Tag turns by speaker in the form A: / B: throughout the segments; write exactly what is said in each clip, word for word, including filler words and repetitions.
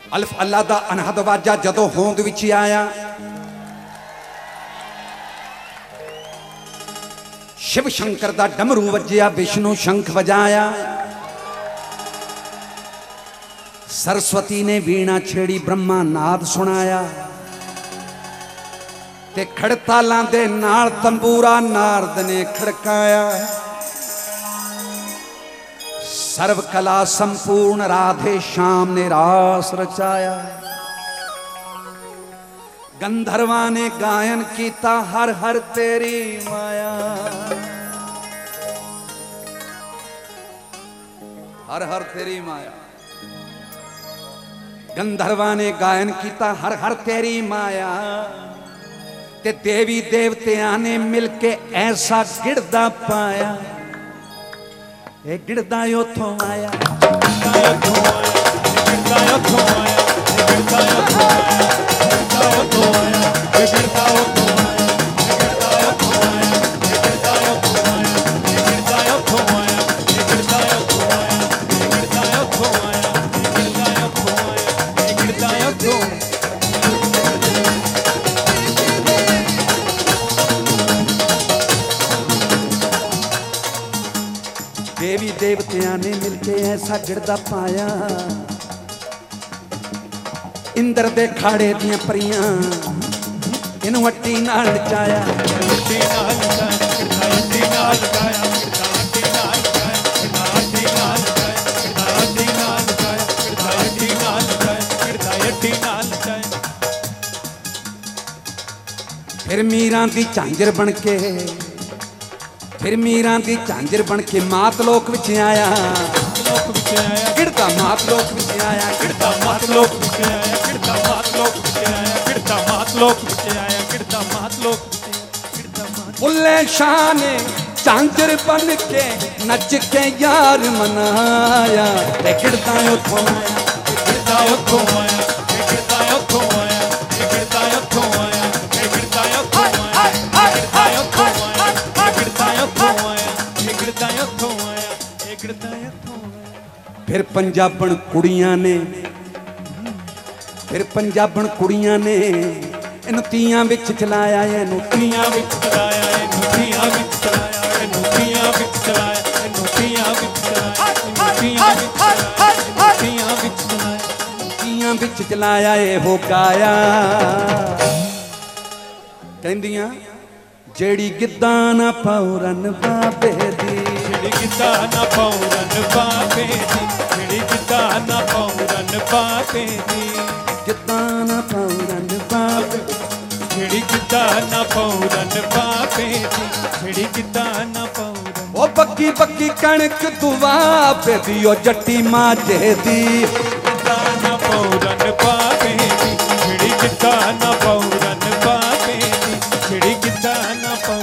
A: अल्फ अल्लाह दा अनहद वाजा जदों होंद विच आया, शिव शंकर दा डमरू वज्जिया, विष्णु शंख बजाया, सरस्वती ने वीणा छेड़ी, ब्रह्मा नाद सुनाया, ते खड़तालां दे नाल तंबूरा नारद ने खड़काया। सर्व कला संपूर्ण राधे श्याम ने रास रचाया। गंधर्वा ने गायन कीता, हर हर तेरी माया, हर हर तेरी माया। गंधर्वा ने गायन कीता, हर हर तेरी माया, ते देवी देवतियां ने मिलके ऐसा गिरदा पाया। ए गिरदा उथों आया, देवी देवतियां ने मिलके ऐसा गिरदा पाया। इंद्र दे खाड़े दियां परियां इनू हट्टी नाल नचाया। फिर मीरां दी झांजर बन के, फिर मीरां दी झांजर बन के मात लोक विच आया। गिरदा मात लोक विच आया, गिरदा मात लोक विच आया, गिरदा मात लोक विच आया, गिरदा मात लोक विच आया, गिरदा मात लोक विच आया। बुल्ले शाह ने झांजर बन के नच के यार मनाया। ते गिरदा उथों आया, गिरदा उथों आया, गिरदा उथों आया, गिरदा उथों आया, गिरदा उथों आया, गिरदा उथों आया, फिर पंजाबन कुड़ियां ने, फिर पंजाबन कुड़ियां ने इनू तीयां विच चलाया, इनू तीयां विच चलाया, इनू तीयां विच चलाया, इनू तीयां विच चलाया, इनू तीयां विच चलाया, इनू तीयां विच चलाया, तीयां विच चलाया, तीयां विच चलाया। ए हो गाया कहंदियां जेड़ी गिद्दा ना पाऊ रन बाबे दी, जेड़ी गिद्दा ना पाऊ रन बाबे दी, जेड़ी गिद्दा ना पाऊ रन बाबे दी, गिद्दा ना पाऊ रन बाबे, जेड़ी गिद्दा ना पाऊ रन बाबे दी, जेड़ी गिद्दा ना पाऊ रन। ओ बक्की बक्की कणक दुआ पे दी, ओ जट्टी माजे दी, गिद्दा ना पाऊ रन बाबे दी, जेड़ी गिद्दा ना पाऊ रन बाबे दी, जेड़ी गिद्दा ना पाऊ।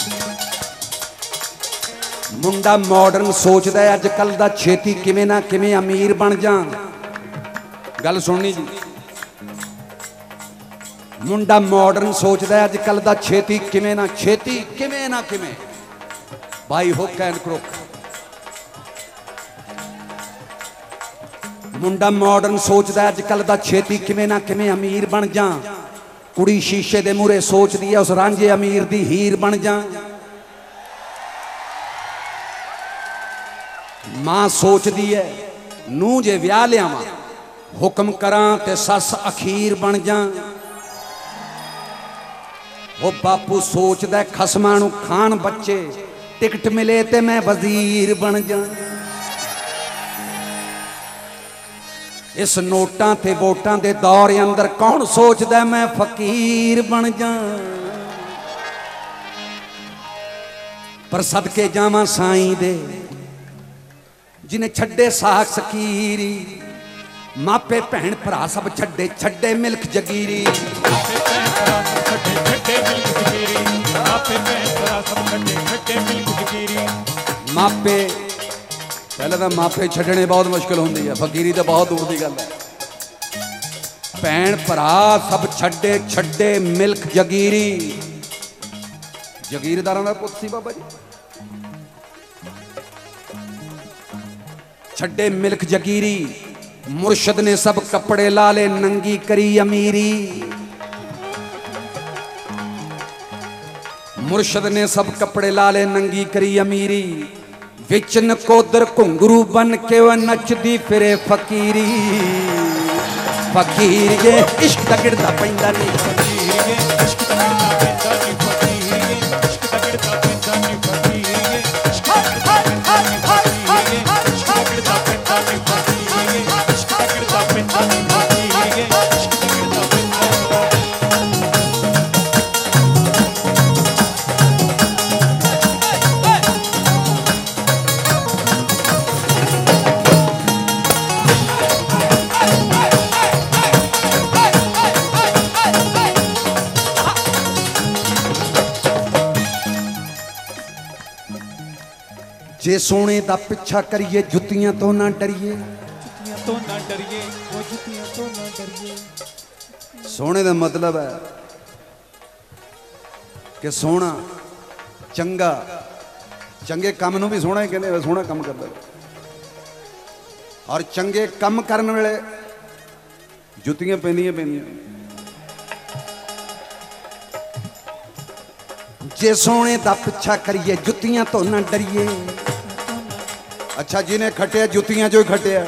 A: मुंडा मॉडर्न सोचदा है अजकल दा छेती किवें ना किवें अमीर बन जा। गल सुननी जी, मुंडा मॉडर्न सोचदा है अजकल दा छेती किवें ना छेती किवें ना किवें भाई हुक एंड क्रुक। मुंडा मॉडर्न सोचदा है अजकल दा छेती किवें ना किवें अमीर बन जा। कुड़ी शीशे दे मूहरे सोचदी है उस रांझे अमीर दी हीर बन जा। मां सोचदी है नूं जे ब्याह लियावां हुक्म करां ते सस अखीर बन जा। वो बापू सोचदा खसमां नूं खान बच्चे, टिकट मिले ते मैं वजीर बन जा। इस नोटां ते वोटां दे दौर अंदर कौन सोचदा मैं फकीर बन जा। पर सदके जावां साईं दे जिन्हें छड्डे साख सकीरी, मापे भैन भरा सब छड्डे छड्डे मिल्क जगीरी। मापे पहले तो मापे छड्डने बहुत मुश्किल होंदी है, फकीरी तो बहुत दूर की गल है। भैन भरा सब छड्डे छड्डे मिल्क जगीरी। जगीरदारां दा पुत्त सी बाबा जी। छड्डे मिल्क जगीरी, मुर्शद ने सब कपड़े लाले नंगी करी अमीरी, मुर्शद ने सब कपड़े लाले नंगी करी अमीरी, विच नकोदर घुंगरू बन के वह नचदी फिरे फकीरी। फकीर ये इश्क दा गिरदा पैंदा नहीं, फकीर ये इश्क दा गिरदा पैंदा नहीं, फकीर ये इश्क दा गिरदा पैंदा नहीं, फकीर ये इश्क दा गिरदा पैंदा नहीं, फकीर ये इश्क दा गिरदा पैंदा नहीं, फकीर ये इश्क दा गिरदा पैंदा नहीं, फकीर ये इश्क दा गिरदा पैंदा नहीं। जे सोने दा पिछा करिए जुतियां तो ना डरिए, जुतियां तो ना डरिए, वो जुतियां तो ना डरिए। सोने दा मतलब है कि सोना चंगा, चंगे काम नूं भी सोना ही कहंदे, सोना काम करदा और चंगे काम करन वेले जुतियां पैंदियां पैंदियां। जे सोने दा पिछा करिए जुतियां तो ना डरिए। अच्छा जिन्हें खटिया जुतियां जो खटिया,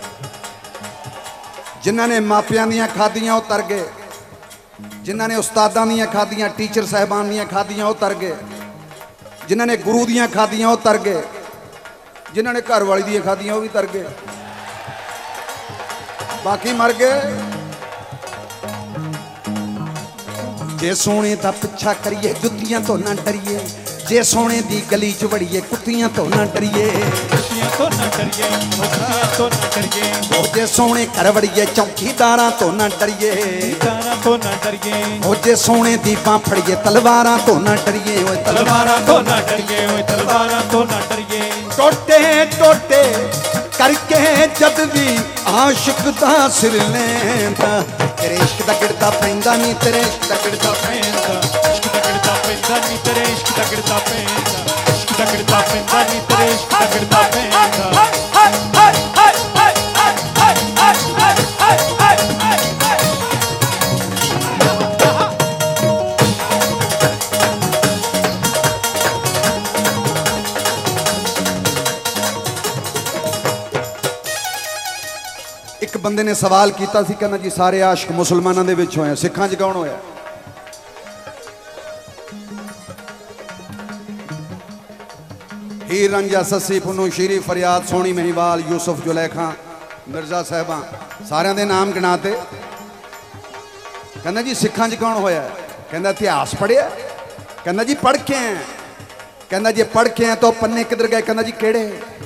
A: जिन्होंने मापियां दियां खादियां वो तर गए, जिन्होंने उस्तादां दियां खादियां, टीचर साहबान दियां खादियां वो तर गए, जिन्होंने गुरु दियां खादियां वो तर गए, जिन्होंने घर वाली दियां खादियां वो भी तर गए, बाकी मर गए। जे सोने दा पिछा करिए जुतियां तो ना डरिए, जे सोने दी गली च वड़िए कुत्तियां तो ना डरिए, कुत्तियां तो ना डरिए, कुत्तियां तो ना डरिए। ओ जे सोने घर वड़िए चौकीदारां तो ना डरिए, चौकीदारां तो ना डरिए। ओ जे सोने दी बां फड़िए तलवारां तो ना डरिए, ओए तलवारां तो ना डरिए, ओए तलवारां तो ना डरिए। टोटे टोटे करके जद भी आशिक दा सिर लेंदा, तेरे इश्क दा गिरदा पैंदा नहीं, तेरे इश्क दा गिरदा पैंदा, इश्क दा गिरदा पैंदा नहीं, तेरे इश्क दा गिरदा पैंदा, इश्क दा गिरदा पैंदा नहीं, तेरे इश्क दा गिरदा पैंदा। एक बंदे ने सवाल किया सी, कहना जी सारे आशिक मुसलमानों के विच होए, सिखां च कौन होया? हीर रंझा सस्सी पुन्नू शीरी फरियाद सोनी महिवाल यूसुफ जुलेखा मिर्जा साहबा सारे दे नाम गिनाते। कहना जी सिखां च कौन होया? कहना इतिहास पढ़िया? कहना जी पढ़ के हैं। कहना जी पढ़ के हैं तो पन्ने किधर गए? कहना जी केड़े?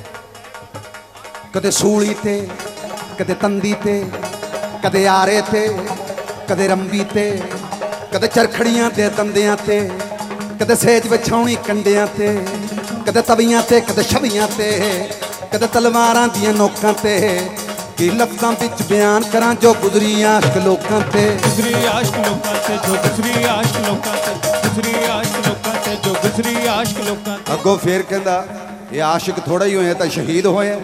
A: कदे सूली ते, कदे तंदी ते, कदे आरे ते, कदे रंबी ते, कदे चरखड़ियां ते दंदियां ते, कदे सेज बिछाउणी कंडियां ते, कदे तवियां ते, कदे छवियां ते, कदे तलवारां दियां नोकां ते। कि लफ्ज़ां विच बयान करां जो गुजरी आशिक लोकां ते, गुजरी आशिक लोकां ते, जो गुजरी आशिक लोकां ते, गुजरी आशिक लोकां ते, जो गुजरी आशिक लोकां ते। अगों फिर कहंदा ये आशिक थोड़ा ही होए तां शहीद होए,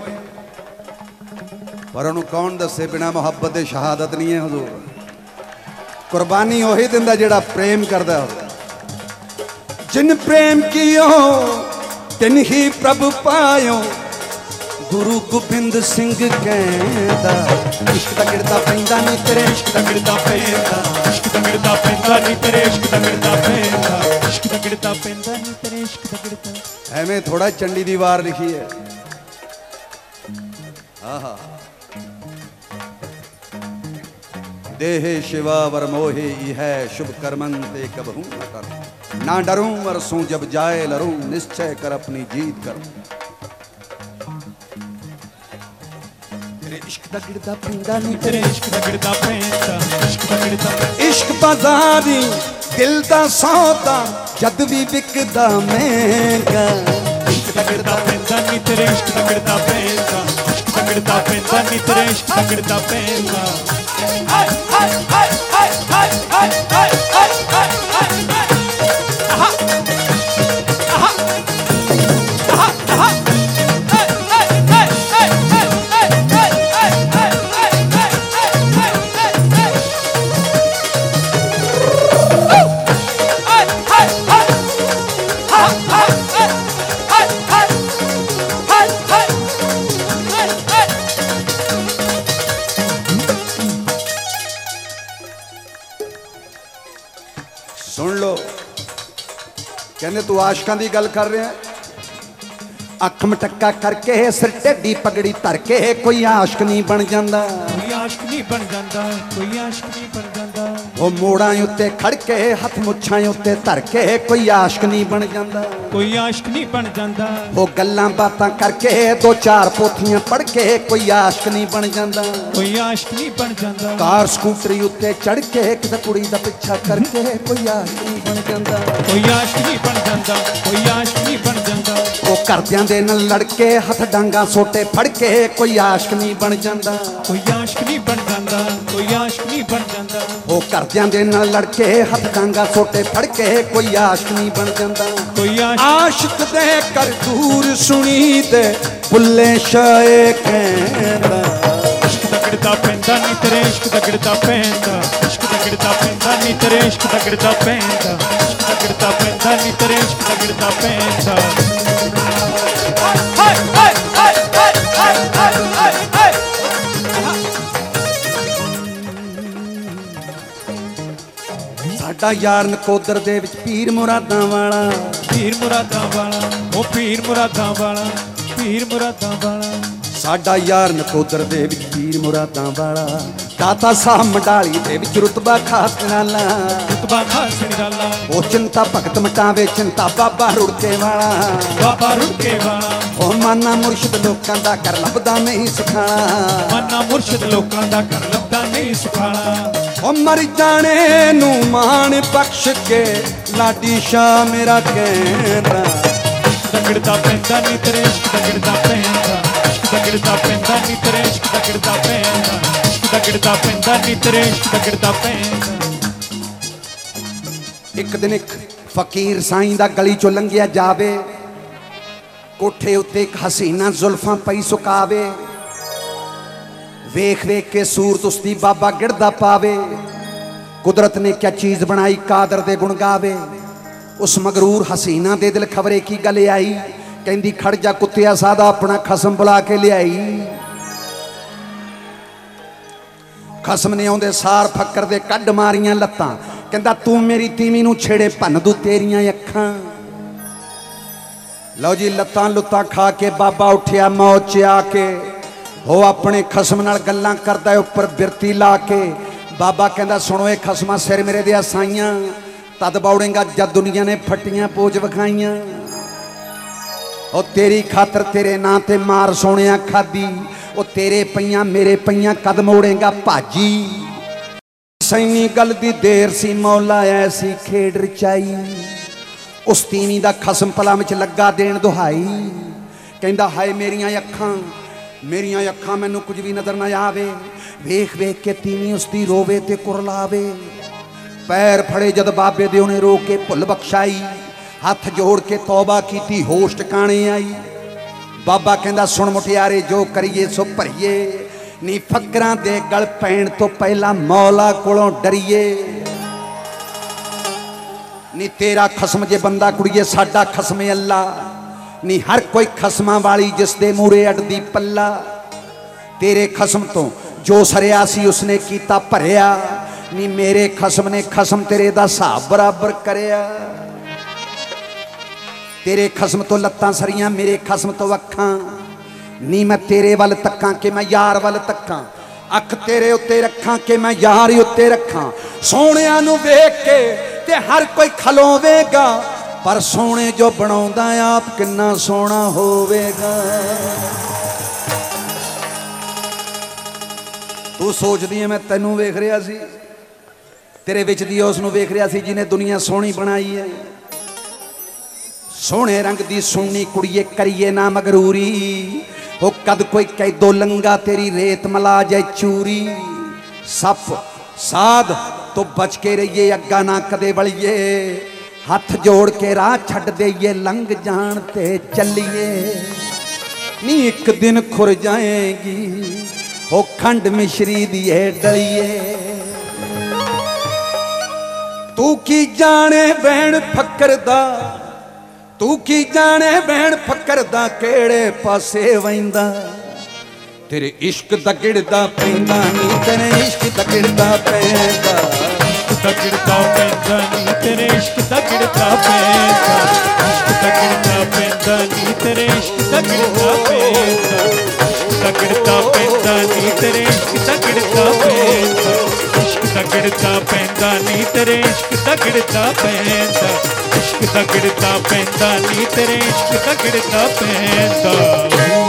A: पर उन्होंने कौन दसे बिना मुहब्बत दे शहादत नहीं है हजूर। कुर्बानी वही दिंदा जिहड़ा प्रेम करदा होवे। जिन प्रेम कियो तिन ही प्रभु पायो, गुरु गोबिंद सिंह कहंदा इश्क दा गिरदा पैंदा नहीं, तेरे इश्क दा गिरदा पैंदा, इश्क दा गिरदा पैंदा नहीं, तेरे इश्क दा गिरदा पैंदा, इश्क दा गिरदा पैंदा नहीं, तेरे इश्क दा गिरदा। एवें थोड़ा चंडी दी वार लिखी है। आहा देहे शिवा वर मोहे है शुभ कर्मंते कबहू न करूं, ना डरूं वरसूं जब जाए लरूं, निश्चय कर अपनी जीत करूं। तेरे इश्क दा गिरदा पैंदा नहीं, तेरे इश्क दा गिरदा पैंदा, इश्क दा गिरदा। इश्क बाजारी दिल दा सौदा जद भी बिकदा महंगा, इश्क दा गिरदा पैंदा नहीं, तेरे इश्क दा गिरदा पैंदा, इश्क दा गिरदा पैंदा नहीं, तेरे इश्क दा गिरदा पैंदा।
B: सुन लो, कहने तू आशकां दी गल कर रहा है। अख मटक्का करके सिर टेढ़ी पगड़ी धर के कोई आशक नहीं बन जाता,
A: कोई आशक नहीं बन जाता, कोई आशक नहीं बन जाता।
B: वो मोड़ां उत्ते खड़ के हथ मुछां उत्ते धर के कोई आशक नहीं बन जाता,
A: कोई आशक नहीं बन जाता।
B: वो गल्लां बातां करके दो चार पोथियां पढ़ के कोई आशक नहीं बन जाता,
A: कोई आशक नहीं बन जाता।
B: कार स्कूटरी उत्ते चढ़ के किसी कुड़ी दा पिछा करके कोई आशक नहीं बन जाता,
A: कोई आशक नहीं बन जाता, कोई आशक नहीं बन जाता।
B: वो घरदियां दे नाल लड़ के हथ डांगा सोटे फड़ के कोई आशक नहीं बन जाता,
A: कोई आशक नहीं बन जाता, कोई आशक नहीं बन जाता।
B: वो घरदियां दे नाल लड़ के हथ डांगा सोटे फड़ के कोई आशक नहीं बन जाता,
A: कोई
B: आशिक दे कर दूर सुनी दे बुल्ले शाए कहंदा।
A: इश्क तगड़दा पैंदा नी तेरे इश्क तगड़दा पैंदा, इश्क तगड़दा पैंदा नी तेरे इश्क तगड़दा पैंदा, इश्क तगड़दा पैंदा नी तेरे इश्क तगड़दा पैंदा। साडा यार नकोदर दे विच पीर मुरादां वाला, पीर मुरादां वाला, ओ पीर मुरादां वाला, पीर मुरादां वाला।
B: साडा यार नकोदर दे विच पीर मुरादां वाला, दाता साहब मंडाली दे विच रुतबा खास निराला,
A: रुतबा खास निराला।
B: ओ चिंता भगत मटावे चिंता बाबा रुड़के वाला,
A: बाबा रुड़के वाला।
B: ओ माना मुर्शिद लोकां दा कर लभदा नहीं सुखाना,
A: माना मुर्शिद लोकां दा कर लभदा नहीं सुखाना।
B: ओ मर जाने नू मान बख्श के लाडी शाह मेरा कहना।
A: तगड़दा पैंदा नी तेरे इश्क तगड़दा पैंदा, इश्क तगड़दा पैंदा नी तेरे इश्क तगड़दा पैंदा, इश्क तगड़दा पैंदा नी तेरे इश्क तगड़दा पैंदा।
B: एक दिन एक फकीर साईं दा गली चों लंघिया जावे, कोठे उत्ते एक हसीना जुल्फां पई सुकावे, वेख वेख के सूरत उसदी बाबा गिरदा पावे। कुदरत ने क्या चीज बनाई कादर दे गुण गावे। उस मगरूर हसीना दे दिल खबरे की गल आई, कहंदी खड़ जा कुत्तिया सादा अपना खसम बुला के लियाई। खसम ने आउंदे सार फक्कर दे कड्ड मारियां लत्तां, कहंदा तू मेरी तीवी नूं छेड़े भन्न दू तेरियां अखां। लो जी लत्तां लुत्तां खा के बाबा उठिया मौत च आके, वो अपने खसम नाल गल्लां करदा है उपर बिरती ला के। बाबा कहंदा सुनो ए खसमा सिर मेरे दिया साइयां, तद बौड़ेगा जद दुनिया ने फटियां पोज विखाइयां। ओ तेरी खातर तेरे नां ते मार सोनिया खादी, ओ तेरे पईयां मेरे पईयां कद मोड़ेगा भाजी। सैनी गल दी देर सी मौला ऐसी खेड रचाई, उस तीवी दा खसम पला विच लगा देण दुहाई। कहंदा हाय मेरियां अखां मेरियां अखां मैनू कुछ भी नजर ना आवे, वेख वेख के तीवी उसदी रोवे ते कुरलावे। पैर फड़े जद बाबे दे उन्हें रो के भुल बख्शाई, हथ जोड़ के तौबा कीती होश टकाने आई। बाबा कहंदा सुन मुटियारे जो करिए सो भरिए, नी फकरां दे गल पैण तो पहला मौला कोलों डरिए। नी तेरा खसम जे बंदा कुड़िए साडा खसम अल्लाह, नी हर कोई खसमा वाली जिस दे मूरे अड़दी पल्ला। तेरे खसम तो जो सरिया सी उसने कीता भरिया, नी मेरे खसम ने खसम तेरे दा हिसाब बराबर करया। तेरे खसम तो लत्तां सरियां मेरे खसम तो अखां, नी मैं तेरे वल तक्कां के मैं यार वल तक्कां। अख तेरे उत्ते रखां के मैं यार उत्ते रखां। सोहणियां नूं वेख के ते हर कोई खलोवेगा, पर सोने जो बनाउंदा आप किन्ना सोहना होवेगा। तू सोचदी है मैं तैनू वेख रहा सी, तेरे विच दी उस नूं वेख रहा सी जिन्हें दुनिया सोहनी बनाई है। सोहने रंग दी सोहनी कुड़िए करिए ना मगरूरी, हो कद कोई कैदो लंगा तेरी रेत मला जाए चूरी। सप साध तो बच के रहिए अग्गा ना कदे बलिए, हथ जोड़ के राह छड़ देइए लंघ जान ते चलिए। नी एक दिन खुर जाएगी हो खंड मिश्री दिए डलिए। तू की जाने बहन फकर दा, तू की जाने बहन फकर दा केड़े पासे वैंदा। तेरे इश्क दा गिड़दा पैंदा नी तेरे इश्क दा गिड़दा पैंदा।
A: ਦਾ ਗਿੜਦਾ ਪੈਂਦਾ ਨੀ ਤੇਰੇ ਇਸ਼ਕ ਦਾ ਗਿੜਦਾ ਪੈਂਦਾ ਇਸ਼ਕ ਦਾ ਗਿੜਦਾ ਪੈਂਦਾ ਨੀ ਤੇਰੇ ਇਸ਼ਕ ਦਾ ਗਿੜਦਾ ਪੈਂਦਾ ਇਸ਼ਕ ਦਾ ਗਿੜਦਾ ਪੈਂਦਾ ਨੀ ਤੇਰੇ ਇਸ਼ਕ ਦਾ ਗਿੜਦਾ ਪੈਂਦਾ ਇਸ਼ਕ ਦਾ ਗਿੜਦਾ ਪੈਂਦਾ ਨੀ ਤੇਰੇ ਇਸ਼ਕ ਦਾ ਗਿੜਦਾ ਪੈਂਦਾ ਇਸ਼ਕ ਦਾ ਗਿੜਦਾ ਪੈਂਦਾ ਨੀ ਤੇਰੇ ਇਸ਼ਕ ਦਾ ਗਿੜਦਾ ਪੈਂਦਾ